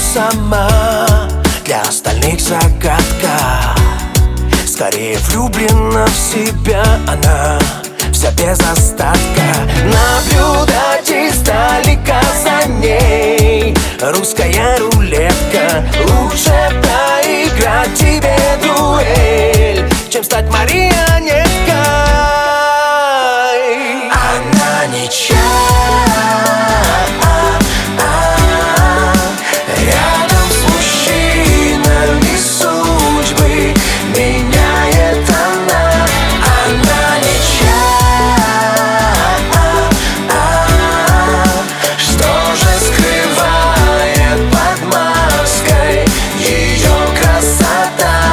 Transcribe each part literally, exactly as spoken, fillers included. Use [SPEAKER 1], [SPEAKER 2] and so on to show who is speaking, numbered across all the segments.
[SPEAKER 1] сама, для остальных загадка. Скорее влюблена в себя она, вся без остатка. Наблюдать издалека за ней, русская рулетка. Лучше проиграть тебе дуэль, чем стать марионеткой. Она ничья, рядом с мужчинами судьбы меняет она. Она ничья, что же скрывает под маской ее красота?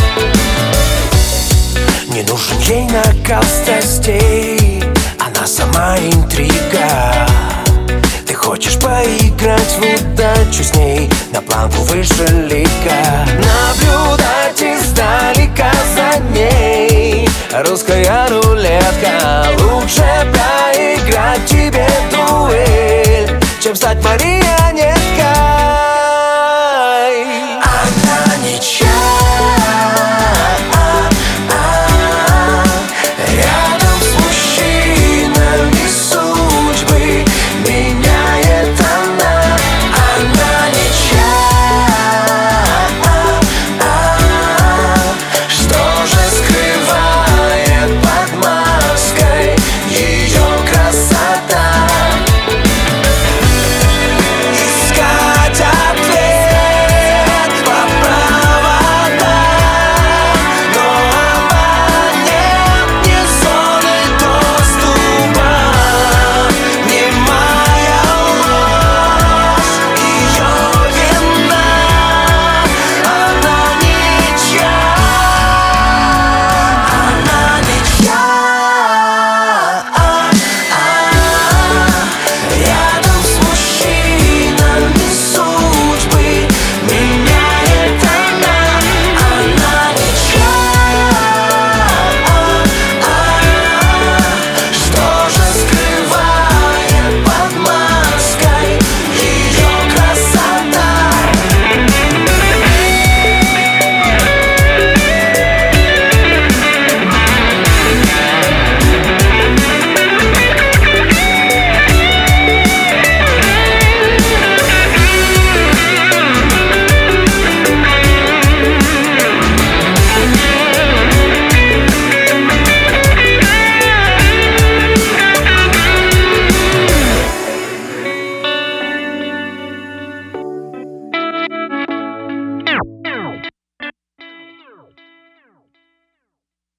[SPEAKER 1] Не нужен ей накал страстей, она сама интрига. Ты хочешь поиграть в удачу с ней, на планку выше лика. Наблюдать издалека за ней, русская рулетка. Лучше проиграть тебе дуэль, чем стать Марией.